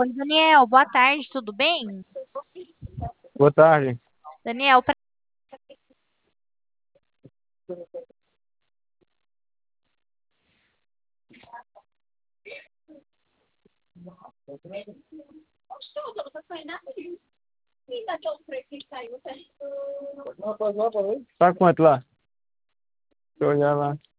Oi, Daniel, boa tarde, tudo bem? Boa tarde. Daniel, Tá quanto lá? Deixa eu olhar lá.